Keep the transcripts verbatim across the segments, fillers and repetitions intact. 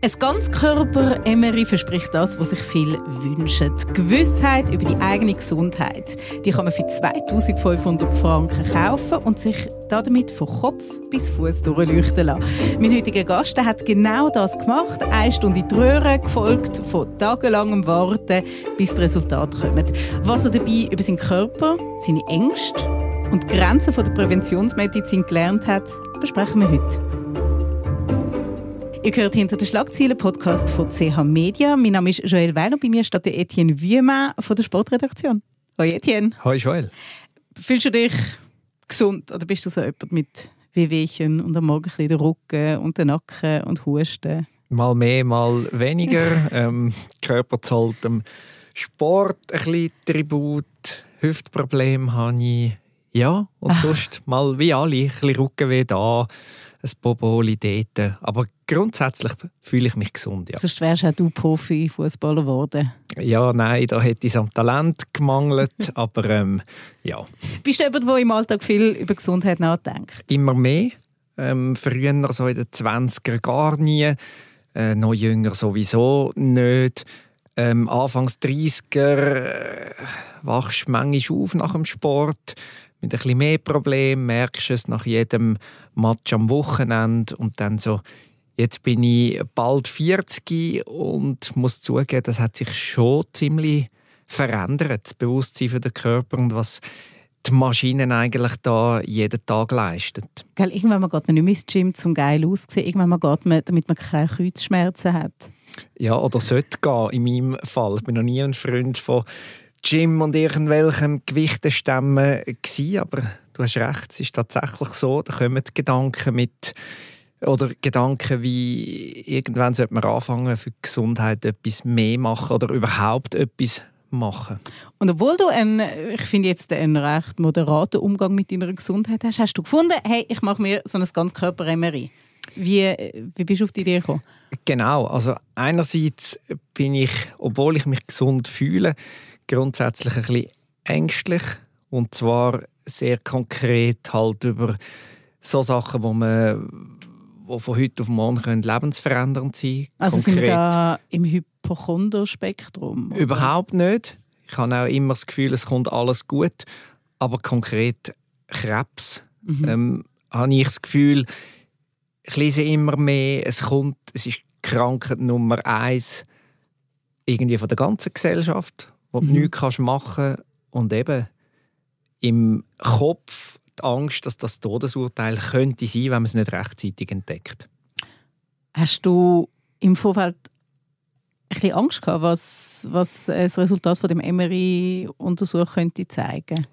Ein Ganzkörper-Emery verspricht das, was sich viele wünschen. Die Gewissheit über die eigene Gesundheit. Die kann man für zweitausendfünfhundert Franken kaufen und sich damit von Kopf bis Fuß durchleuchten lassen. Mein heutiger Gast der hat genau das gemacht. Eine Stunde in die Röhre, gefolgt von tagelangem Warten, bis die Resultate kommen. Was er dabei über seinen Körper, seine Ängste und die Grenzen der Präventionsmedizin gelernt hat, besprechen wir heute. Ihr hört «Hinter den Schlagzeilen» Podcast von C H Media. Mein Name ist Joël Weil und bei mir steht der Etienne Vuillemin von der Sportredaktion. Hallo Etienne. Hallo Joël. Fühlst du dich gesund oder bist du so jemand mit Wehwehchen und am Morgen ein bisschen den Rücken und den Nacken und Husten? Mal mehr, mal weniger. ähm, Körper zahlt dem Sport ein bisschen Tribut. Hüftprobleme habe ich. Ja, und Ach. sonst mal wie alle, ein bisschen Rückenweh da. Ein Boboli dort. Aber grundsätzlich fühle ich mich gesund. Ja. Sonst wärst auch du Profi-Fußballer geworden. Ja, nein, da hätte es am Talent gemangelt. aber ähm, ja. Bist du jemand, der im Alltag viel über Gesundheit nachdenkt? Immer mehr. Ähm, früher, so in den zwanziger gar nie. Äh, noch jünger sowieso nicht. Ähm, Anfangs dreissiger äh, wachst du manchmal auf nach dem Sport. Mit ein bisschen mehr Problemen, merkst du es nach jedem Match am Wochenende und dann so, jetzt bin ich bald vierzig und muss zugeben, das hat sich schon ziemlich verändert, das Bewusstsein für den Körper und was die Maschinen eigentlich da jeden Tag leisten. Gell, irgendwann mal geht man nicht mehr ins Gym, um geil auszusehen, irgendwann mal geht man, damit man keine Kreuzschmerzen hat. Ja, oder sollte gehen, in meinem Fall. Ich bin noch nie ein Freund von Gym und irgendwelchen Gewichtestämmen gsi, aber du hast recht, es ist tatsächlich so, da kommen Gedanken mit oder Gedanken wie irgendwann sollte man anfangen für die Gesundheit etwas mehr machen oder überhaupt etwas machen. Und obwohl du einen, ich finde jetzt einen recht moderaten Umgang mit deiner Gesundheit hast, hast du gefunden, hey, ich mache mir so ein Ganzkörper-Emery. Wie, wie bist du auf die Idee gekommen? Genau, also einerseits bin ich, obwohl ich mich gesund fühle, grundsätzlich ein bisschen ängstlich und zwar sehr konkret halt über so Sachen, wo man wo von heute auf morgen lebensverändernd sein können. Also konkret. Sind wir da im Hypochonderspektrum? Überhaupt nicht. Ich habe auch immer das Gefühl, es kommt alles gut, aber konkret Krebs mhm. ähm, habe ich das Gefühl, ich lese immer mehr, es kommt, es ist Krankheit Nummer eins irgendwie von der ganzen Gesellschaft, wo du mhm. nichts machen kannst. Und eben im Kopf die Angst, dass das Todesurteil könnte sein, wenn man es nicht rechtzeitig entdeckt. Hast du im Vorfeld ein bisschen Angst gehabt, was, was das Resultat von dem Emery-Untersuch könnte zeigen?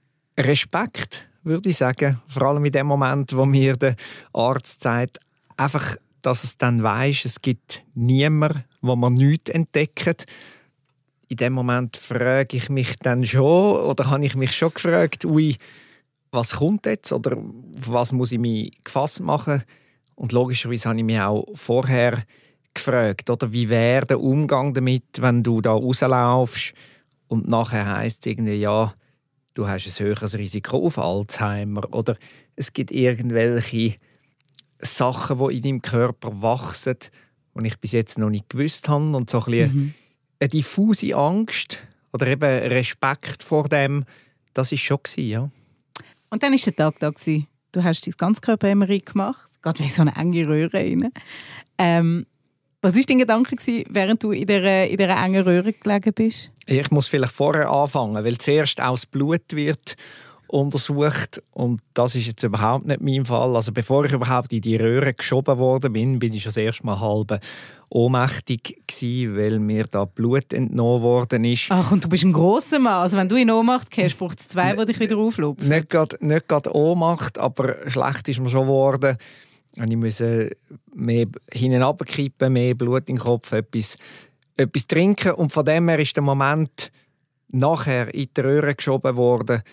Respekt, würde ich sagen. Vor allem in dem Moment, wo mir der Arzt sagt, einfach, dass es dann weiss, es gibt niemanden, wo man nichts entdeckt. In dem Moment frage ich mich dann schon, oder habe ich mich schon gefragt, ui, was kommt jetzt oder auf was muss ich mich gefasst machen? Und logischerweise habe ich mich auch vorher gefragt, oder wie wäre der Umgang damit, wenn du da rauslaufst und nachher heisst es irgendwie, ja, du hast ein höheres Risiko auf Alzheimer oder es gibt irgendwelche Sachen, die in deinem Körper wachsen, die ich bis jetzt noch nicht gewusst habe und so ein bisschen mhm. eine diffuse Angst oder eben Respekt vor dem, das war schon, ja. Und dann war der Tag da. Du hast dein Ganzkörper-Emery gemacht, gerade in so eine enge Röhre rein. Ähm, was war dein Gedanke, während du in dieser, in dieser engen Röhre gelegen bist? Ich muss vielleicht vorher anfangen, weil zuerst auch das Blut wird untersucht und das ist jetzt überhaupt nicht mein Fall. Also bevor ich überhaupt in die Röhre geschoben worden bin, bin ich schon das erste Mal halb ohnmächtig gewesen, weil mir da Blut entnommen worden ist. Ach, und du bist ein grosser Mann. Also wenn du in Ohnmacht gehst, braucht es zwei, die dich wieder auflupfen. Nicht gerade, nicht gerade Ohnmacht, aber schlecht ist mir schon geworden. Ich musste mehr hinten runterkippen, mehr Blut in den Kopf, etwas, etwas trinken. Und von dem her ist der Moment nachher in die Röhre geschoben worden,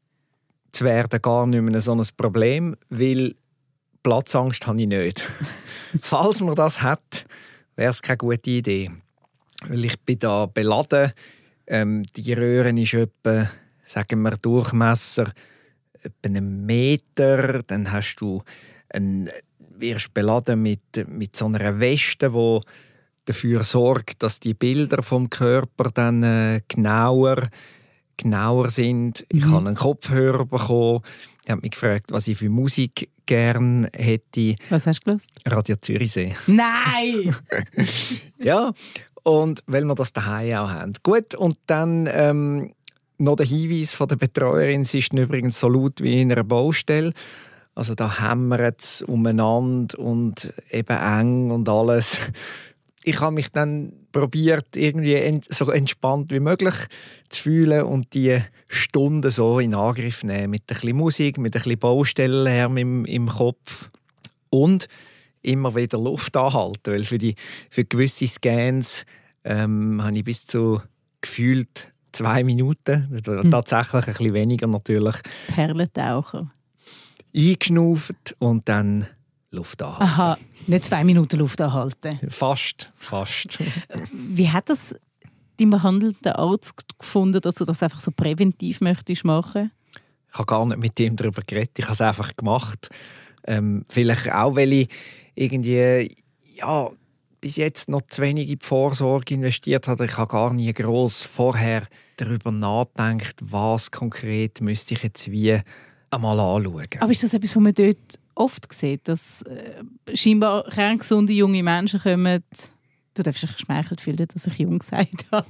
zu werden gar nicht mehr so ein Problem, weil Platzangst habe ich nicht. Falls man das hat, wäre es keine gute Idee. Weil ich bin da beladen. Ähm, die Röhre ist etwa, sagen wir, Durchmesser etwa einen Meter. Dann hast du einen wirst beladen mit, mit so einer Weste, die dafür sorgt, dass die Bilder vom Körper dann äh, genauer, genauer sind. Mhm. Ich habe einen Kopfhörer bekommen. Ich habe mich gefragt, was ich für Musik gerne hätte. Was hast du gelesen? Radio Zürichsee. Nein! Ja, und weil wir das daheim auch haben. Gut, und dann ähm, noch der Hinweis von der Betreuerin, es ist übrigens so laut wie in einer Baustelle. Also da hämmert es umeinander und eben eng und alles. Ich habe mich dann probiert, irgendwie so entspannt wie möglich zu fühlen und die Stunden so in Angriff nehmen. Mit ein bisschen Musik, mit ein bisschen Baustellenlärm im, im Kopf. Und immer wieder Luft anhalten. Weil für, die, für gewisse Scans ähm, habe ich bis zu gefühlt zwei Minuten, hm. tatsächlich ein bisschen weniger natürlich, Perlentaucher. Eingeschnauft und dann Luft anhalten. Aha, nicht zwei Minuten Luft anhalten. Fast, fast. Wie hat das dein behandelnder Arzt gefunden, dass du das einfach so präventiv möchtest machen? Ich habe gar nicht mit ihm darüber geredet, ich habe es einfach gemacht. Ähm, vielleicht auch, weil ich irgendwie ja, bis jetzt noch zu wenig in die Vorsorge investiert habe. Ich habe gar nie gross vorher darüber nachgedacht, was konkret müsste ich jetzt wie einmal anschauen. Aber ist das etwas, was man dort oft sieht, dass äh, scheinbar kerngesunde junge Menschen kommen, du darfst dich geschmeichelt fühlen, dass ich jung gesagt habe,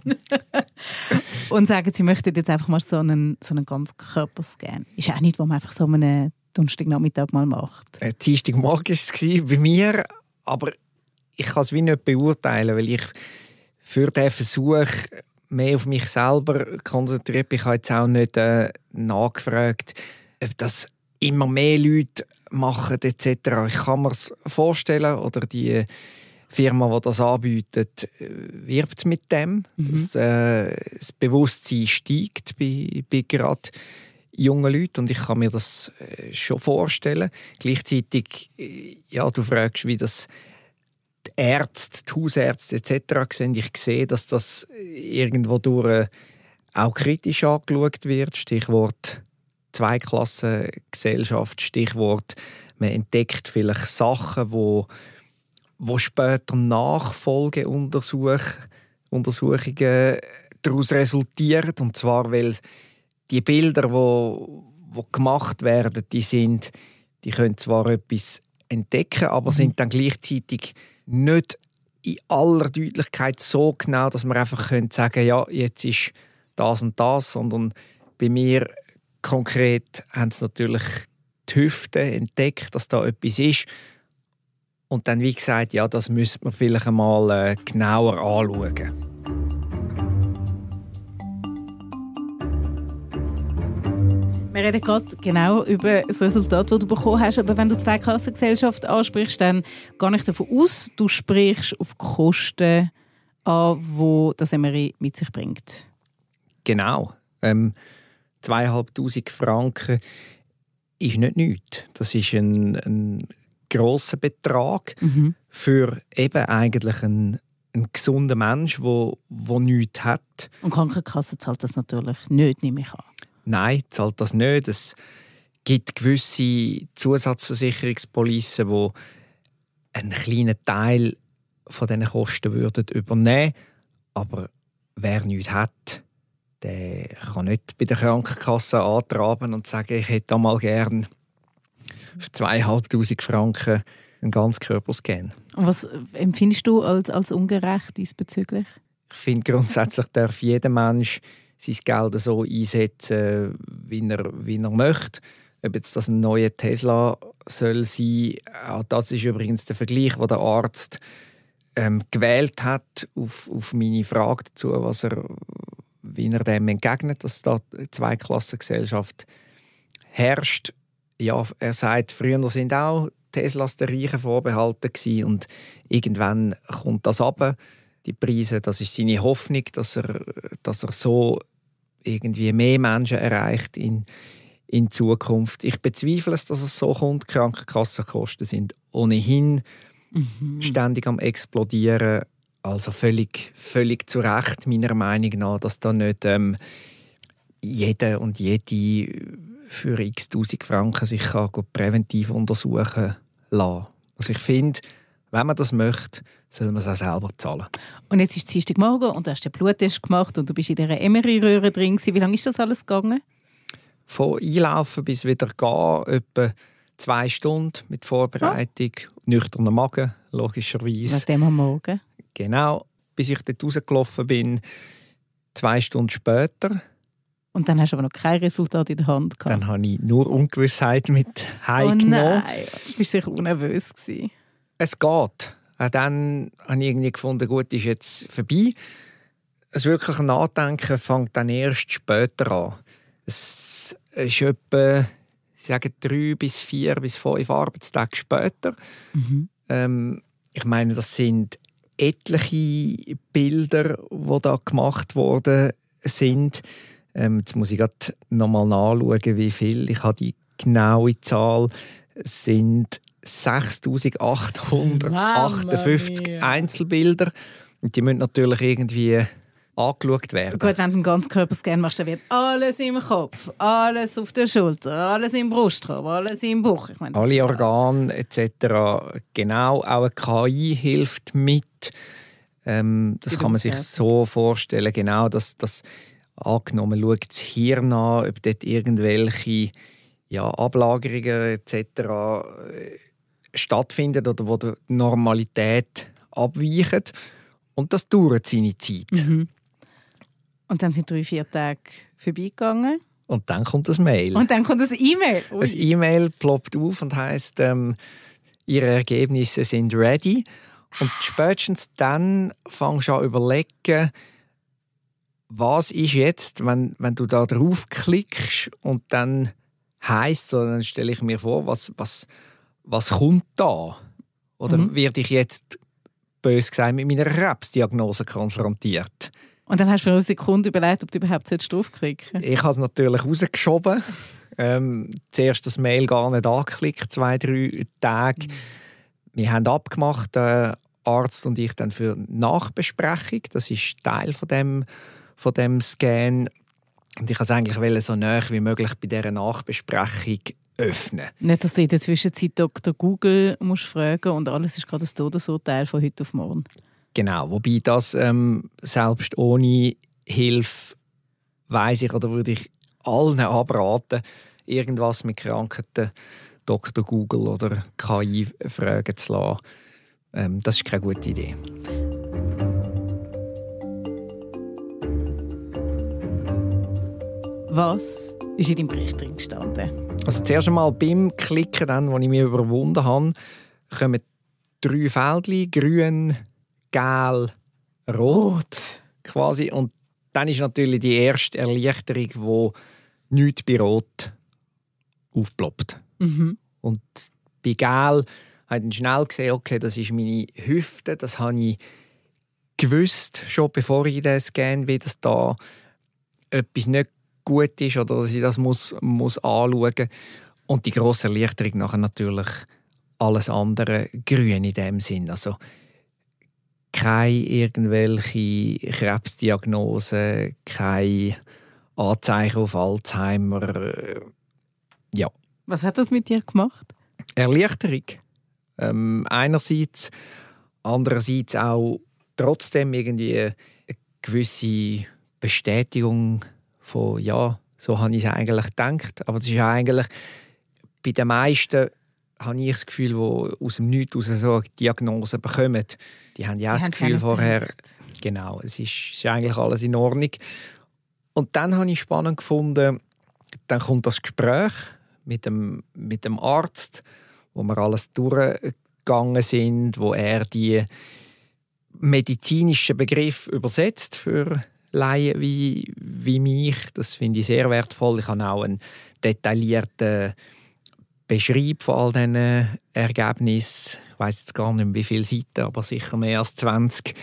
und sagen, sie möchten jetzt einfach mal so einen, so einen ganzen Körperscan. Ist auch nicht, was man einfach so einen Donnerstagnachmittag mal macht. Äh, Dienstagmorgen war es bei mir, aber ich kann es wie nicht beurteilen, weil ich für diesen Versuch mehr auf mich selber konzentriert bin. Ich habe jetzt auch nicht äh, nachgefragt, ob das immer mehr Leute machen et cetera. Ich kann mir es vorstellen, oder die Firma, die das anbietet, wirbt mit dem. Mhm. Das, äh, das Bewusstsein steigt bei, bei gerade jungen Leuten und ich kann mir das äh, schon vorstellen. Gleichzeitig, ja, du fragst, wie das die Ärzte, die Hausärzte et cetera sehen. Ich sehe, dass das irgendwo durch äh, auch kritisch angeschaut wird. Stichwort Zweiklassengesellschaft, Stichwort, man entdeckt vielleicht Sachen, wo, wo später Nachfolgeuntersuchungen daraus resultieren. Und zwar, weil die Bilder, wo, wo gemacht werden, die, sind, die können zwar etwas entdecken, aber mhm. sind dann gleichzeitig nicht in aller Deutlichkeit so genau, dass man einfach sagen könnte, ja, jetzt ist das und das, sondern bei mir konkret haben sie natürlich die Hüfte entdeckt, dass da etwas ist. Und dann, wie gesagt, ja, das müsste man vielleicht einmal äh, genauer anschauen. Wir reden gerade genau über das Resultat, das du bekommen hast. Aber wenn du Zweiklassengesellschaft ansprichst, dann gehe ich davon aus, du sprichst auf die Kosten an, die das M R I mit sich bringt. Genau. Ähm, zweitausendfünfhundert Franken ist nicht nichts. Das ist ein, ein grosser Betrag mhm. für eben eigentlich einen, einen gesunden Mensch, der, der nichts hat. Und die Krankenkasse zahlt das natürlich nicht, nehme ich an. Nein, zahlt das nicht. Es gibt gewisse Zusatzversicherungspolicen, die einen kleinen Teil von diesen Kosten würden übernehmen. Aber wer nichts hat, der kann nicht bei der Krankenkasse antraben und sagen, ich hätte da mal gerne für zweitausendfünfhundert Franken einen Ganzkörperscan. Und was empfindest du als, als ungerecht diesbezüglich? Ich finde, grundsätzlich darf jeder Mensch sein Geld so einsetzen, wie er, wie er möchte. Ob jetzt das ein neuer Tesla soll sein, auch das ist übrigens der Vergleich, den der Arzt ähm, gewählt hat auf, auf meine Frage dazu, was er, wie er dem entgegnet, dass da eine Zweiklassengesellschaft herrscht. Ja, er sagt, früher sind auch Teslas den Reichen vorbehalten gewesen und irgendwann kommt das runter. Die Preise, das ist seine Hoffnung, dass er, dass er so irgendwie mehr Menschen erreicht in, in Zukunft. Ich bezweifle es, dass es so kommt. Die Krankenkassenkosten sind ohnehin mhm. ständig am explodieren. Also völlig, völlig zu Recht, meiner Meinung nach, dass da nicht ähm, jeder und jede für x tausend Franken sich kann präventiv untersuchen lassen. Also ich finde, wenn man das möchte, soll man es auch selber zahlen. Und jetzt ist es Dienstagmorgen und du hast den Bluttest gemacht und du bist in dieser Emery-Röhre drin. Wie lange ist das alles gegangen? Von Einlaufen bis wieder gehen, etwa zwei Stunden mit Vorbereitung, oh. nüchterner Magen, logischerweise. Nach dem am Morgen? Genau, bis ich dort rausgelaufen bin, zwei Stunden später. Und dann hast du aber noch kein Resultat in der Hand gehabt? Dann habe ich nur Ungewissheit mit heimgenommen. Oh nein, du warst sicher unnervös. Es geht. Auch dann habe ich irgendwie gefunden, gut, ist jetzt vorbei. Das wirkliche Nachdenken fängt dann erst später an. Es ist etwa, ich sage, drei bis vier bis fünf Arbeitstage später. Mhm. Ähm, ich meine, das sind etliche Bilder, die da gemacht worden sind. Ähm, jetzt muss ich gerade nochmal nachschauen, wie viel. Ich habe die genaue Zahl. Es sind sechstausendachthundertachtundfünfzig Einzelbilder. Und die müssen natürlich irgendwie angeschaut werden. Gut, wenn du einen ganzen Körperscan machst, dann wird alles im Kopf, alles auf der Schulter, alles im Brustkorb, alles im Bauch. Ich meine, alle Organe et cetera. Genau, auch eine K I hilft mit. Ähm, das kann man sich so vorstellen, genau, dass das angenommen schaut das Hirn an, ob dort irgendwelche ja, Ablagerungen et cetera stattfinden oder wo die Normalität abweicht. Und das dauert seine Zeit. Mhm. Und dann sind drei, vier Tage vorbeigegangen. Und dann kommt das Mail. Und dann kommt das E-Mail. Das E-Mail ploppt auf und heisst, ähm, Ihre Ergebnisse sind ready. Und spätestens dann fängst du an zu überlegen, was ist jetzt, wenn, wenn du da draufklickst und dann heisst, so, dann stelle ich mir vor, was, was, was kommt da? Oder mhm. werde ich jetzt, bös gesagt, mit meiner Krebsdiagnose konfrontiert? Und dann hast du für eine Sekunde überlegt, ob du überhaupt draufklicken solltest. Ich habe es natürlich rausgeschoben. ähm, zuerst das Mail gar nicht angeklickt, zwei, drei Tage. Mhm. Wir haben abgemacht, der Arzt und ich, dann für Nachbesprechung. Das ist Teil von dem, von dem Scan. Und ich wollte es eigentlich so nahe wie möglich bei dieser Nachbesprechung öffnen. Nicht, dass du in der Zwischenzeit Doktor Google musst fragen und alles ist gerade ein Todesurteil von heute auf morgen. Genau, wobei das ähm, selbst ohne Hilfe weiss ich oder würde ich allen abraten, irgendwas mit Krankheiten Doktor Google oder K I fragen zu lassen. Ähm, das ist keine gute Idee. Was ist in deinem Bericht drin gestanden? Also zuerst einmal beim Klicken, dann, als ich mich überwunden habe, kommen drei Feldchen, grün, gel, rot. Quasi. Und dann ist natürlich die erste Erleichterung, die nichts bei Rot aufploppt. Mhm. Und bei gel habe ich schnell gesehen, okay, das ist meine Hüfte. Das habe ich gewusst, schon bevor ich in den Scan bin, dass da etwas nicht gut ist oder dass ich das muss, muss anschauen muss. Und die grosse Erleichterung nachher natürlich alles andere grün in dem Sinn. Also keine irgendwelche Krebsdiagnose, keine Anzeichen auf Alzheimer. Ja. Was hat das mit dir gemacht? Erleichterung. Ähm, einerseits, andererseits auch trotzdem irgendwie eine gewisse Bestätigung von ja, so habe ich es eigentlich gedacht. Aber das ist eigentlich bei den meisten habe ich das Gefühl, die aus dem Nichts aus so eine Diagnose bekommen, die haben ja auch das Gefühl vorher, gedacht. Genau, es ist, es ist eigentlich alles in Ordnung. Und dann habe ich spannend gefunden, dann kommt das Gespräch mit dem, mit dem Arzt, wo wir alles durchgegangen sind, wo er die medizinischen Begriffe übersetzt für Laien wie, wie mich. Das finde ich sehr wertvoll. Ich habe auch einen detaillierten Beschreib von all diesen Ergebnissen. Ich weiss jetzt gar nicht mehr, wie viele Seiten, aber sicher mehr als zwanzig.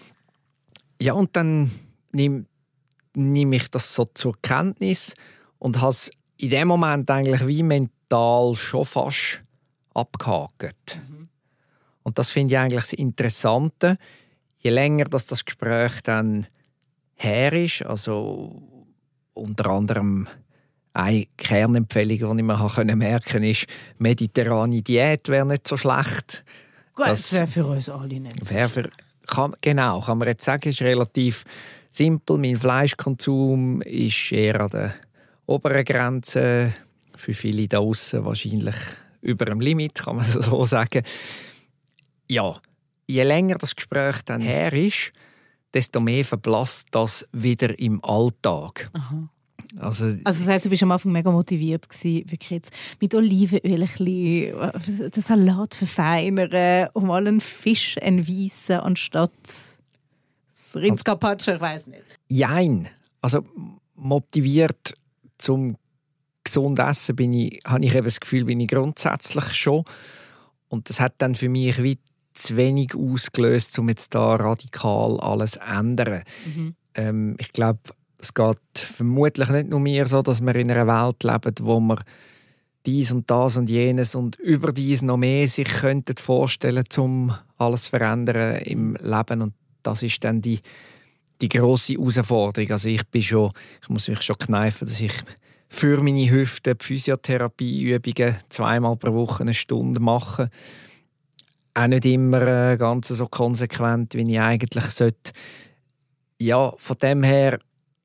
Ja, und dann nehme, nehme ich das so zur Kenntnis und habe es in dem Moment eigentlich wie mental schon fast abgehakt. Mhm. Und das finde ich eigentlich das Interessante. Je länger das, das Gespräch dann her ist, also unter anderem Eine Kernempfehlung, die ich mir merken konnte, ist, mediterrane Diät wäre nicht so schlecht. Gut, das wäre für uns alle nicht so für, kann, Genau, kann man jetzt sagen, ist relativ simpel. Mein Fleischkonsum ist eher an der oberen Grenze. Für viele da draussen wahrscheinlich über dem Limit, kann man so sagen. Ja, je länger das Gespräch dann her ist, desto mehr verblasst das wieder im Alltag. Aha. Also, also das heisst, du warst am Anfang mega motiviert gewesen, wirklich jetzt mit Olivenöl ein bisschen den Salat verfeinern und mal einen Fisch entweissen anstatt das Rindscarpaccio, ich weiss nicht. Jein. Also motiviert zum gesund essen bin ich, habe ich eben das Gefühl, bin ich grundsätzlich schon. Und das hat dann für mich wie zu wenig ausgelöst, um jetzt da radikal alles zu ändern. Mhm. Ähm, ich glaube, es geht vermutlich nicht nur mir so, dass wir in einer Welt leben, wo wir dies und das und jenes und über dies noch mehr sich könnten vorstellen, um alles zu verändern im Leben. Und das ist dann die, die grosse Herausforderung. Also ich bin schon, ich muss mich schon kneifen, dass ich für meine Hüfte Physiotherapieübungen zweimal pro Woche eine Stunde mache. Auch nicht immer äh, ganz so konsequent, wie ich eigentlich sollte. Ja, von dem her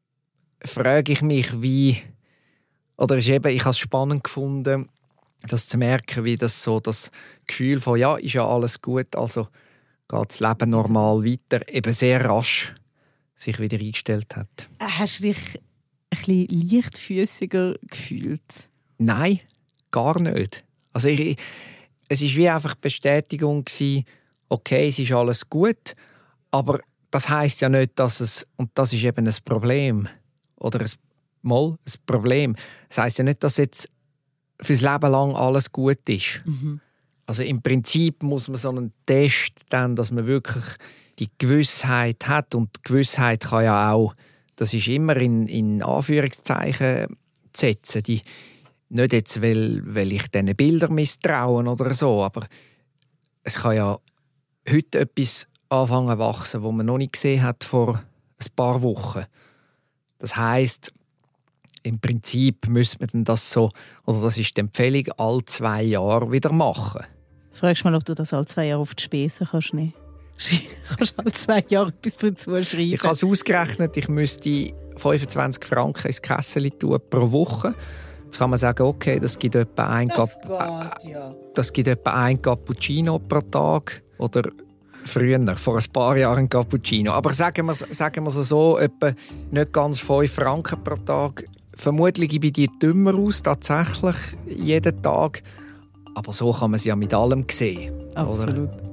frage ich mich, wie, oder ist eben, ich habe es spannend gefunden, das zu merken, wie das so das Gefühl von, ja, ist ja alles gut, also geht das Leben normal weiter, eben sehr rasch sich wieder eingestellt hat. Hast du dich ein bisschen leichtfüßiger gefühlt? Nein, gar nicht. Also ich, es war wie einfach die Bestätigung gewesen, okay, es ist alles gut, aber das heisst ja nicht, dass es, und das ist eben ein Problem, oder ein, mal ein Problem. Das heisst ja nicht, dass jetzt fürs Leben lang alles gut ist. Mhm. Also im Prinzip muss man so einen Test dann, dass man wirklich die Gewissheit hat. Und die Gewissheit kann ja auch, das ist immer in, in Anführungszeichen zu setzen. Die, nicht jetzt, weil, weil ich diesen Bildern misstraue oder so, aber es kann ja heute etwas anfangen wachsen, was man noch nicht gesehen hat vor ein paar Wochen. Das heisst, im Prinzip müsste man dann das so, oder das ist die Empfehlung, alle zwei Jahre wieder machen. Fragst du mal, ob du das alle zwei Jahre auf die Spesen kannst nehmen? Kannst du alle zwei Jahre etwas dazu schreiben? Ich habe es ausgerechnet, ich müsste fünfundzwanzig Franken ins Kessel tun pro Woche. Jetzt kann man sagen, okay, das gibt etwa ein, das Cap- geht, ja. das gibt etwa ein Cappuccino pro Tag. Oder früher, vor ein paar Jahren ein Cappuccino. Aber sagen wir, sagen wir so, so etwa nicht ganz fünf Franken pro Tag. Vermutlich gebe ich die dümmer aus, tatsächlich, jeden Tag. Aber so kann man es ja mit allem sehen. Absolut. Oder?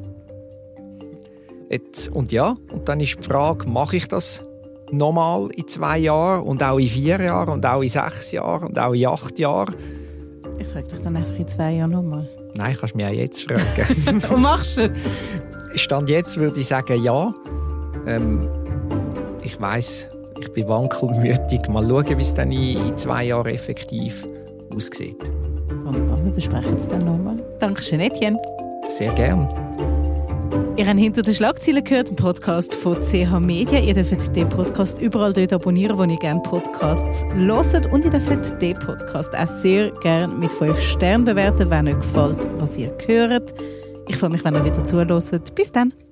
Jetzt, und ja, und dann ist die Frage, mache ich das nochmal in zwei Jahren und auch in vier Jahren und auch in sechs Jahren und auch in acht Jahren? Ich frage dich dann einfach in zwei Jahren nochmal. Nein, kannst du mich auch jetzt fragen. Und machst du es? Stand jetzt würde ich sagen, ja. Ähm, ich weiss, ich bin wankelmütig. Mal schauen, wie es dann in zwei Jahren effektiv aussieht. Wunderbar, wir besprechen es dann nochmal. Dankeschön, Etienne. Sehr gern. Ihr habt «Hinter den Schlagzeilen» gehört, einen Podcast von C H Media. Ihr dürft den Podcast überall dort abonnieren, wo ihr gerne Podcasts hört. Und ihr dürft den Podcast auch sehr gerne mit fünf Sternen bewerten, wenn euch gefällt, was ihr hört. Ich freue mich, wenn ihr wieder zuhört. Bis dann.